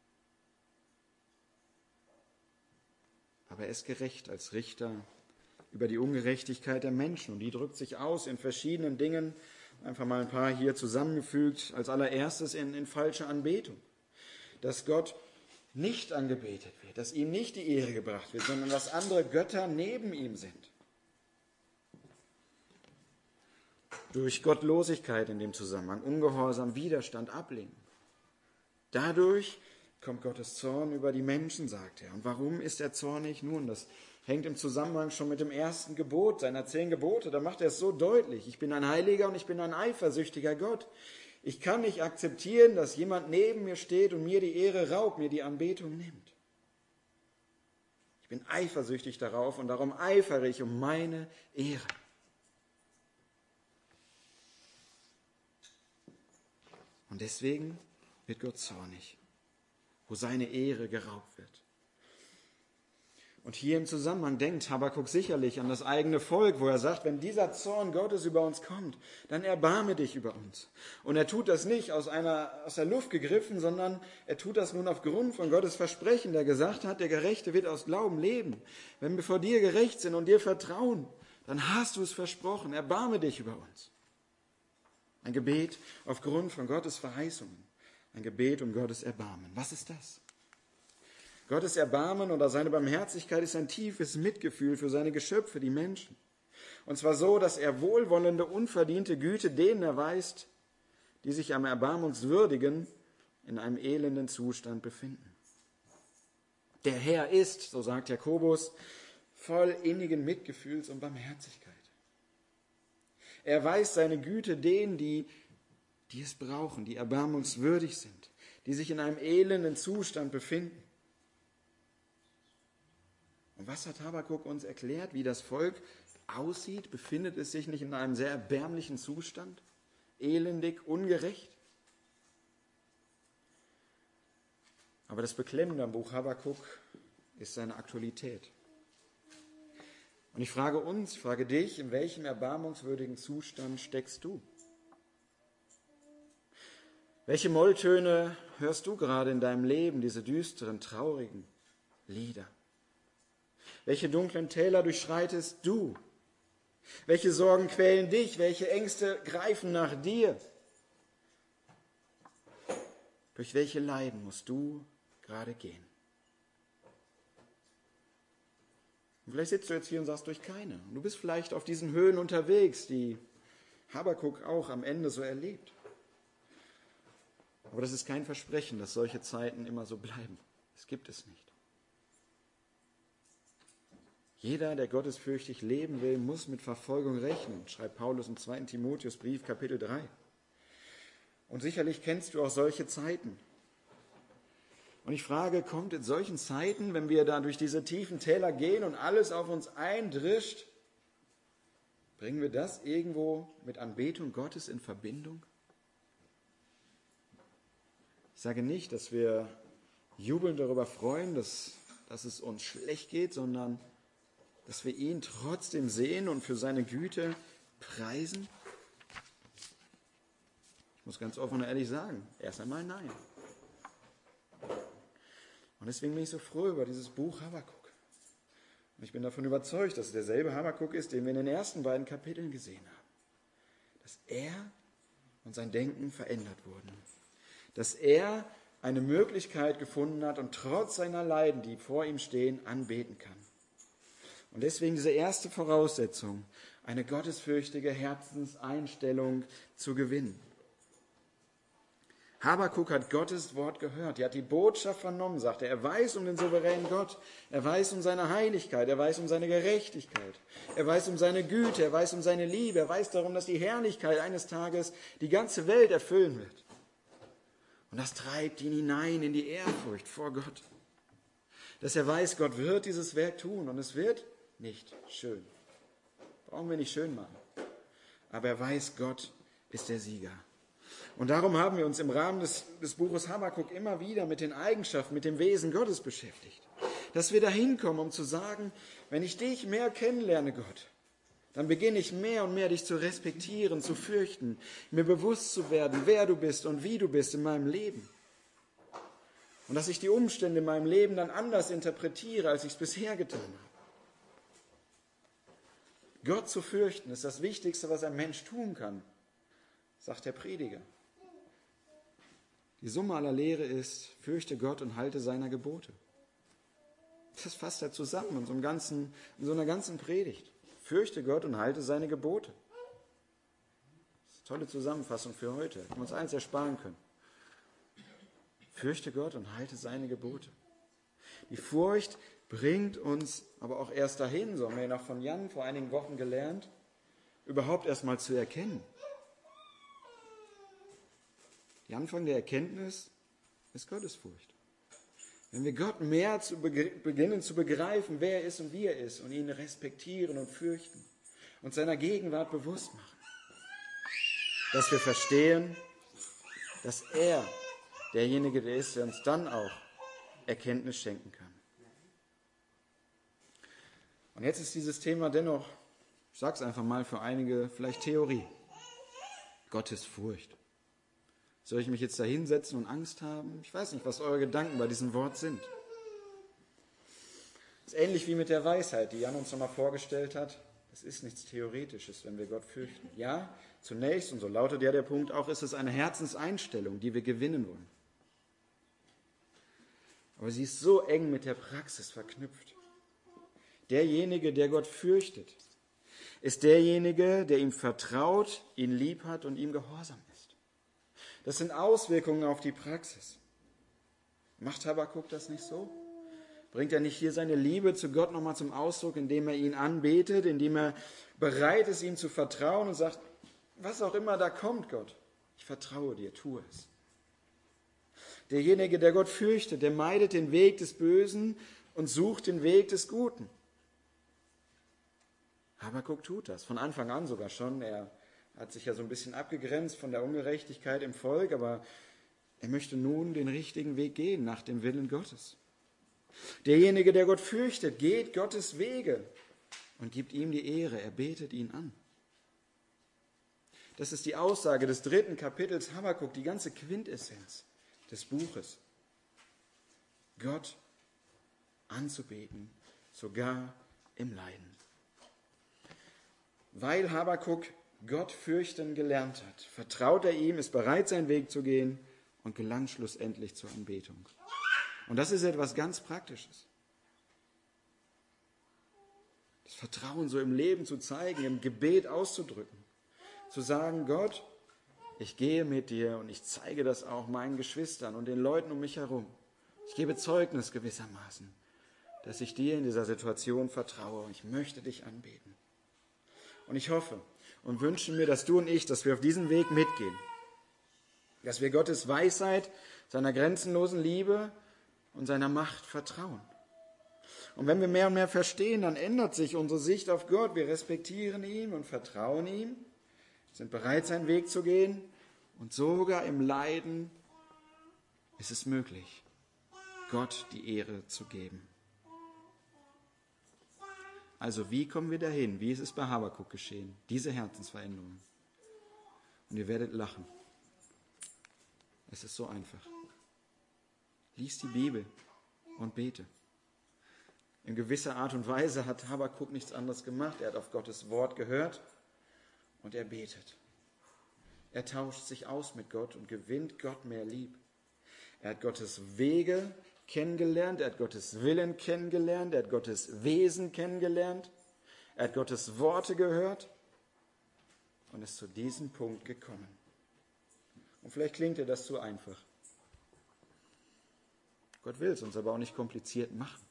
Aber er ist gerecht als Richter über die Ungerechtigkeit der Menschen und die drückt sich aus in verschiedenen Dingen. Einfach mal ein paar hier zusammengefügt. Als allererstes in, in falsche Anbetung. Dass Gott nicht angebetet wird, dass ihm nicht die Ehre gebracht wird, sondern dass andere Götter neben ihm sind. Durch Gottlosigkeit in dem Zusammenhang, Ungehorsam, Widerstand, Ablehnung. Dadurch kommt Gottes Zorn über die Menschen, sagt er. Und warum ist er zornig? Nun, das hängt im Zusammenhang schon mit dem ersten Gebot, seiner zehn Gebote. Da macht er es so deutlich. Ich bin ein heiliger und ich bin ein eifersüchtiger Gott. Ich kann nicht akzeptieren, dass jemand neben mir steht und mir die Ehre raubt, mir die Anbetung nimmt. Ich bin eifersüchtig darauf und darum eifere ich um meine Ehre. Und deswegen wird Gott zornig, wo seine Ehre geraubt wird. Und hier im Zusammenhang denkt Habakuk sicherlich an das eigene Volk, wo er sagt, wenn dieser Zorn Gottes über uns kommt, dann erbarme dich über uns. Und er tut das nicht aus, einer, aus der Luft gegriffen, sondern er tut das nun aufgrund von Gottes Versprechen, der gesagt hat, der Gerechte wird aus Glauben leben. Wenn wir vor dir gerecht sind und dir vertrauen, dann hast du es versprochen, erbarme dich über uns. Ein Gebet aufgrund von Gottes Verheißungen, ein Gebet um Gottes Erbarmen. Was ist das? Gottes Erbarmen oder seine Barmherzigkeit ist ein tiefes Mitgefühl für seine Geschöpfe, die Menschen. Und zwar so, dass er wohlwollende, unverdiente Güte denen erweist, die sich am Erbarmungswürdigen in einem elenden Zustand befinden. Der Herr ist, so sagt Jakobus, voll innigen Mitgefühls und Barmherzigkeit. Er erweist seine Güte denen, die, die es brauchen, die erbarmungswürdig sind, die sich in einem elenden Zustand befinden. Und was hat Habakuk uns erklärt, wie das Volk aussieht? Befindet es sich nicht in einem sehr erbärmlichen Zustand? Elendig, ungerecht? Aber das Beklemmende am Buch Habakuk ist seine Aktualität. Und ich frage uns, ich frage dich, in welchem erbarmungswürdigen Zustand steckst du? Welche Molltöne hörst du gerade in deinem Leben, diese düsteren, traurigen Lieder? Welche dunklen Täler durchschreitest du? Welche Sorgen quälen dich? Welche Ängste greifen nach dir? Durch welche Leiden musst du gerade gehen? Und vielleicht sitzt du jetzt hier und sagst, durch keine. Und du bist vielleicht auf diesen Höhen unterwegs, die Habakuk auch am Ende so erlebt. Aber das ist kein Versprechen, dass solche Zeiten immer so bleiben. Das gibt es nicht. Jeder, der gottesfürchtig leben will, muss mit Verfolgung rechnen, schreibt Paulus im zweiten Timotheusbrief, Kapitel drei. Und sicherlich kennst du auch solche Zeiten. Und ich frage, kommt in solchen Zeiten, wenn wir da durch diese tiefen Täler gehen und alles auf uns eindrischt, bringen wir das irgendwo mit Anbetung Gottes in Verbindung? Ich sage nicht, dass wir jubelnd darüber freuen, dass, dass es uns schlecht geht, sondern dass wir ihn trotzdem sehen und für seine Güte preisen. Ich muss ganz offen und ehrlich sagen, erst einmal nein. Und deswegen bin ich so froh über dieses Buch Habakuk. Und ich bin davon überzeugt, dass es derselbe Habakuk ist, den wir in den ersten beiden Kapiteln gesehen haben. Dass er und sein Denken verändert wurden. Dass er eine Möglichkeit gefunden hat und trotz seiner Leiden, die vor ihm stehen, anbeten kann. Und deswegen diese erste Voraussetzung, eine gottesfürchtige Herzenseinstellung zu gewinnen. Habakuk hat Gottes Wort gehört, er hat die Botschaft vernommen, sagt er. Er weiß um den souveränen Gott, er weiß um seine Heiligkeit, er weiß um seine Gerechtigkeit, er weiß um seine Güte, er weiß um seine Liebe, er weiß darum, dass die Herrlichkeit eines Tages die ganze Welt erfüllen wird. Und das treibt ihn hinein in die Ehrfurcht vor Gott. Dass er weiß, Gott wird dieses Werk tun und es wird nicht schön. Brauchen wir nicht schön machen. Aber er weiß, Gott ist der Sieger. Und darum haben wir uns im Rahmen des, des Buches Habakuk immer wieder mit den Eigenschaften, mit dem Wesen Gottes beschäftigt. Dass wir dahin kommen, um zu sagen, wenn ich dich mehr kennenlerne, Gott, dann beginne ich mehr und mehr dich zu respektieren, zu fürchten, mir bewusst zu werden, wer du bist und wie du bist in meinem Leben. Und dass ich die Umstände in meinem Leben dann anders interpretiere, als ich es bisher getan habe. Gott zu fürchten ist das Wichtigste, was ein Mensch tun kann, sagt der Prediger. Die Summe aller Lehre ist, fürchte Gott und halte seiner Gebote. Das fasst er zusammen in so, einem ganzen, in so einer ganzen Predigt. Fürchte Gott und halte seine Gebote. Das ist eine tolle Zusammenfassung für heute. Wir uns eins ersparen können. Fürchte Gott und halte seine Gebote. Die Furcht bringt uns aber auch erst dahin, so haben wir ja noch von Jan vor einigen Wochen gelernt, überhaupt erst mal zu erkennen. Der Anfang der Erkenntnis ist Gottesfurcht. Wenn wir Gott mehr zu beginnen zu begreifen, wer er ist und wie er ist und ihn respektieren und fürchten und seiner Gegenwart bewusst machen, dass wir verstehen, dass er derjenige der ist, der uns dann auch Erkenntnis schenken kann. Und jetzt ist dieses Thema dennoch, ich sage es einfach mal für einige, vielleicht Theorie. Gottesfurcht. Soll ich mich jetzt da hinsetzen und Angst haben? Ich weiß nicht, was eure Gedanken bei diesem Wort sind. Das ist ähnlich wie mit der Weisheit, die Jan uns nochmal vorgestellt hat. Das ist nichts Theoretisches, wenn wir Gott fürchten. Ja, zunächst, und so lautet ja der Punkt auch, ist es eine Herzenseinstellung, die wir gewinnen wollen. Aber sie ist so eng mit der Praxis verknüpft. Derjenige, der Gott fürchtet, ist derjenige, der ihm vertraut, ihn lieb hat und ihm gehorsam ist. Das sind Auswirkungen auf die Praxis. Macht Habakuk das nicht so? Bringt er nicht hier seine Liebe zu Gott nochmal zum Ausdruck, indem er ihn anbetet, indem er bereit ist, ihm zu vertrauen und sagt, was auch immer da kommt, Gott, ich vertraue dir, tu es. Derjenige, der Gott fürchtet, der meidet den Weg des Bösen und sucht den Weg des Guten. Habakuk tut das, von Anfang an sogar schon. Er hat sich ja so ein bisschen abgegrenzt von der Ungerechtigkeit im Volk, aber er möchte nun den richtigen Weg gehen, nach dem Willen Gottes. Derjenige, der Gott fürchtet, geht Gottes Wege, und gibt ihm die Ehre. Er betet ihn an. Das ist die Aussage des dritten Kapitels Habakuk, die ganze Quintessenz des Buches. Gott anzubeten, sogar im Leiden. Weil Habakuk Gott fürchten gelernt hat, vertraut er ihm, ist bereit, seinen Weg zu gehen und gelangt schlussendlich zur Anbetung. Und das ist etwas ganz Praktisches. Das Vertrauen so im Leben zu zeigen, im Gebet auszudrücken. Zu sagen, Gott, ich gehe mit dir und ich zeige das auch meinen Geschwistern und den Leuten um mich herum. Ich gebe Zeugnis gewissermaßen, dass ich dir in dieser Situation vertraue und ich möchte dich anbeten. Und ich hoffe und wünsche mir, dass du und ich, dass wir auf diesen Weg mitgehen. Dass wir Gottes Weisheit, seiner grenzenlosen Liebe und seiner Macht vertrauen. Und wenn wir mehr und mehr verstehen, dann ändert sich unsere Sicht auf Gott. Wir respektieren ihn und vertrauen ihm, sind bereit, seinen Weg zu gehen. Und sogar im Leiden ist es möglich, Gott die Ehre zu geben. Also wie kommen wir dahin? Wie ist es bei Habakuk geschehen? Diese Herzensveränderung. Und ihr werdet lachen. Es ist so einfach. Lies die Bibel und bete. In gewisser Art und Weise hat Habakuk nichts anderes gemacht. Er hat auf Gottes Wort gehört und er betet. Er tauscht sich aus mit Gott und gewinnt Gott mehr lieb. Er hat Gottes Wege kennengelernt, er hat Gottes Willen kennengelernt, er hat Gottes Wesen kennengelernt, er hat Gottes Worte gehört und ist zu diesem Punkt gekommen. Und vielleicht klingt dir das zu einfach. Gott will es uns aber auch nicht kompliziert machen.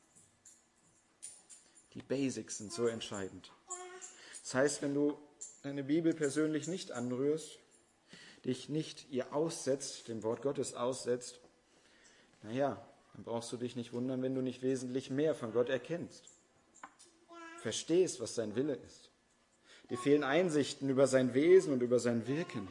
Die Basics sind so entscheidend. Das heißt, wenn du deine Bibel persönlich nicht anrührst, dich nicht ihr aussetzt, dem Wort Gottes aussetzt, naja, dann brauchst du dich nicht wundern, wenn du nicht wesentlich mehr von Gott erkennst. Verstehst, was sein Wille ist. Dir fehlen Einsichten über sein Wesen und über sein Wirken.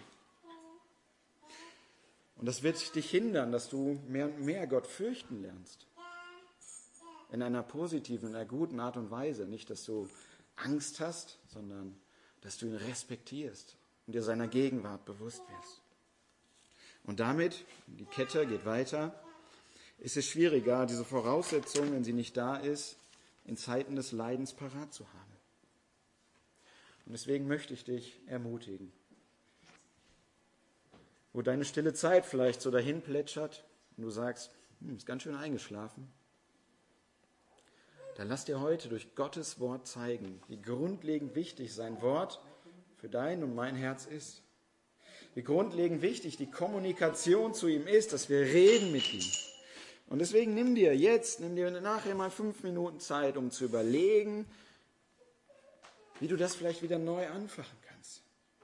Und das wird dich hindern, dass du mehr und mehr Gott fürchten lernst. In einer positiven, in einer guten Art und Weise. Nicht, dass du Angst hast, sondern dass du ihn respektierst und dir seiner Gegenwart bewusst wirst. Und damit, die Kette geht weiter, ist es schwieriger, diese Voraussetzung, wenn sie nicht da ist, in Zeiten des Leidens parat zu haben. Und deswegen möchte ich dich ermutigen, wo deine stille Zeit vielleicht so dahin plätschert und du sagst, hm, ist ganz schön eingeschlafen, dann lass dir heute durch Gottes Wort zeigen, wie grundlegend wichtig sein Wort für dein und mein Herz ist. Wie grundlegend wichtig die Kommunikation zu ihm ist, dass wir reden mit ihm. Und deswegen nimm dir jetzt, nimm dir nachher mal fünf Minuten Zeit, um zu überlegen, wie du das vielleicht wieder neu anfachen kannst.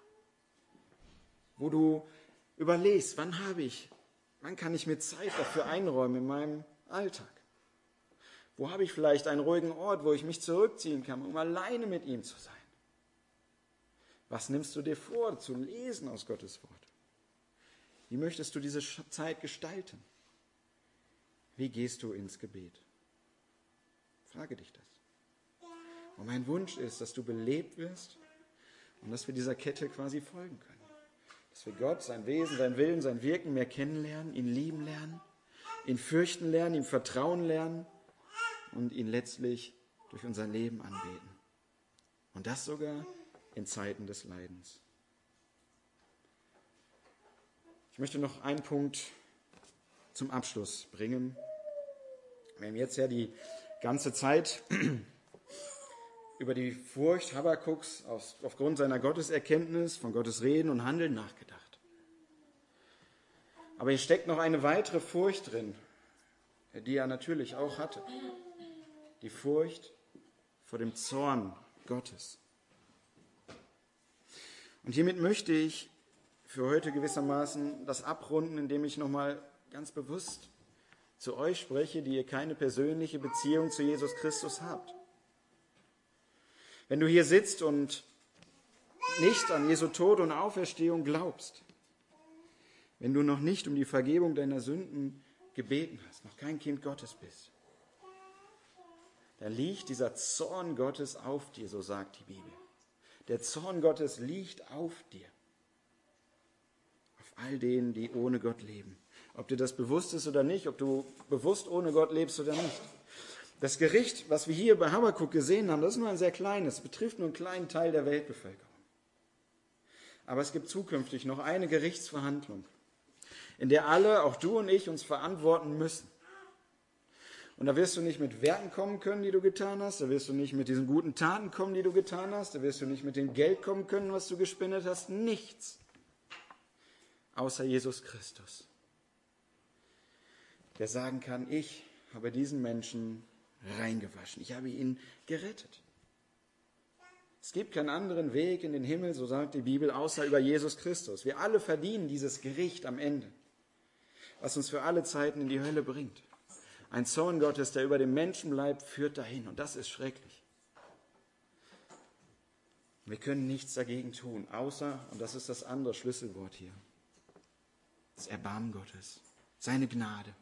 Wo du überlegst, wann habe ich, wann kann ich mir Zeit dafür einräumen in meinem Alltag? Wo habe ich vielleicht einen ruhigen Ort, wo ich mich zurückziehen kann, um alleine mit ihm zu sein? Was nimmst du dir vor, zu lesen aus Gottes Wort? Wie möchtest du diese Zeit gestalten? Wie gehst du ins Gebet? Frage dich das. Und mein Wunsch ist, dass du belebt wirst und dass wir dieser Kette quasi folgen können. Dass wir Gott, sein Wesen, sein Willen, sein Wirken mehr kennenlernen, ihn lieben lernen, ihn fürchten lernen, ihm vertrauen lernen und ihn letztlich durch unser Leben anbeten. Und das sogar in Zeiten des Leidens. Ich möchte noch einen Punkt zum Abschluss bringen. Wir haben jetzt ja die ganze Zeit über die Furcht Habakuks aufgrund seiner Gotteserkenntnis, von Gottes Reden und Handeln nachgedacht. Aber hier steckt noch eine weitere Furcht drin, die er natürlich auch hatte. Die Furcht vor dem Zorn Gottes. Und hiermit möchte ich für heute gewissermaßen das abrunden, indem ich nochmal ganz bewusst zu euch spreche, die ihr keine persönliche Beziehung zu Jesus Christus habt. Wenn du hier sitzt und nicht an Jesu Tod und Auferstehung glaubst, wenn du noch nicht um die Vergebung deiner Sünden gebeten hast, noch kein Kind Gottes bist, da liegt dieser Zorn Gottes auf dir, so sagt die Bibel. Der Zorn Gottes liegt auf dir. Auf all denen, die ohne Gott leben. Ob dir das bewusst ist oder nicht, ob du bewusst ohne Gott lebst oder nicht. Das Gericht, was wir hier bei Habakuk gesehen haben, das ist nur ein sehr kleines, betrifft nur einen kleinen Teil der Weltbevölkerung. Aber es gibt zukünftig noch eine Gerichtsverhandlung, in der alle, auch du und ich, uns verantworten müssen. Und da wirst du nicht mit Werken kommen können, die du getan hast, da wirst du nicht mit diesen guten Taten kommen, die du getan hast, da wirst du nicht mit dem Geld kommen können, was du gespendet hast, nichts, außer Jesus Christus, der sagen kann, ich habe diesen Menschen reingewaschen, ich habe ihn gerettet. Es gibt keinen anderen Weg in den Himmel, so sagt die Bibel, außer über Jesus Christus. Wir alle verdienen dieses Gericht am Ende, was uns für alle Zeiten in die Hölle bringt. Ein Zorn Gottes, der über dem Menschen bleibt, führt dahin. Und das ist schrecklich. Wir können nichts dagegen tun, außer, und das ist das andere Schlüsselwort hier, das Erbarmen Gottes, seine Gnade.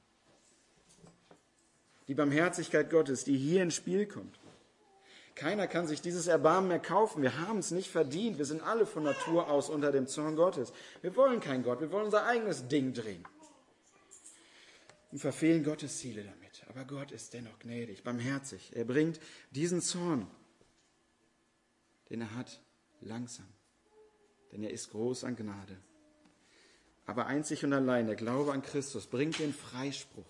Die Barmherzigkeit Gottes, die hier ins Spiel kommt. Keiner kann sich dieses Erbarmen mehr kaufen. Wir haben es nicht verdient. Wir sind alle von Natur aus unter dem Zorn Gottes. Wir wollen keinen Gott. Wir wollen unser eigenes Ding drehen. Und verfehlen Gottes Ziele damit. Aber Gott ist dennoch gnädig, barmherzig. Er bringt diesen Zorn, den er hat, langsam. Denn er ist groß an Gnade. Aber einzig und allein der Glaube an Christus bringt den Freispruch.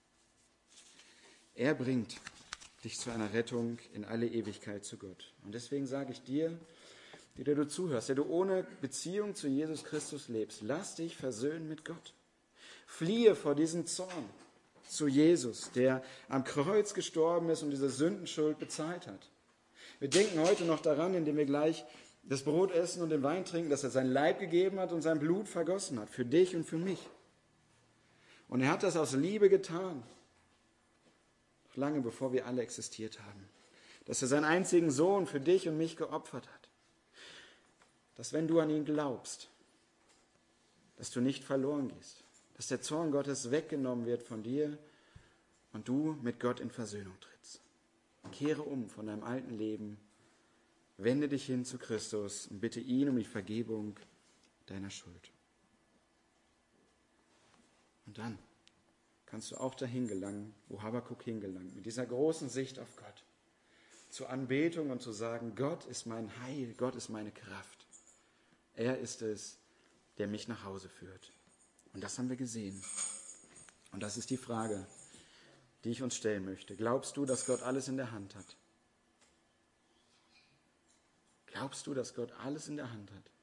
Er bringt dich zu einer Rettung in alle Ewigkeit zu Gott. Und deswegen sage ich dir, die der du zuhörst, der du ohne Beziehung zu Jesus Christus lebst, lass dich versöhnen mit Gott. Fliehe vor diesem Zorn zu Jesus, der am Kreuz gestorben ist und diese Sündenschuld bezahlt hat. Wir denken heute noch daran, indem wir gleich das Brot essen und den Wein trinken, dass er sein Leib gegeben hat und sein Blut vergossen hat, für dich und für mich. Und er hat das aus Liebe getan. Lange bevor wir alle existiert haben, dass er seinen einzigen Sohn für dich und mich geopfert hat, dass wenn du an ihn glaubst, dass du nicht verloren gehst, dass der Zorn Gottes weggenommen wird von dir und du mit Gott in Versöhnung trittst. Kehre um von deinem alten Leben, wende dich hin zu Christus und bitte ihn um die Vergebung deiner Schuld. Und dann kannst du auch dahin gelangen, wo Habakuk hingelangt, mit dieser großen Sicht auf Gott, zur Anbetung und zu sagen, Gott ist mein Heil, Gott ist meine Kraft. Er ist es, der mich nach Hause führt. Und das haben wir gesehen. Und das ist die Frage, die ich uns stellen möchte. Glaubst du, dass Gott alles in der Hand hat? Glaubst du, dass Gott alles in der Hand hat?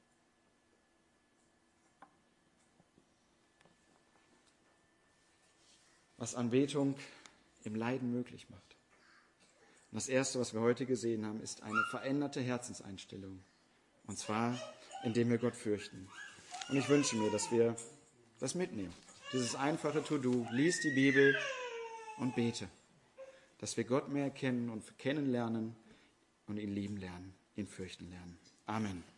Was Anbetung im Leiden möglich macht. Und das Erste, was wir heute gesehen haben, ist eine veränderte Herzenseinstellung. Und zwar, indem wir Gott fürchten. Und ich wünsche mir, dass wir das mitnehmen. Dieses einfache To-Do, lies die Bibel und bete. Dass wir Gott mehr kennen und kennenlernen und ihn lieben lernen, ihn fürchten lernen. Amen.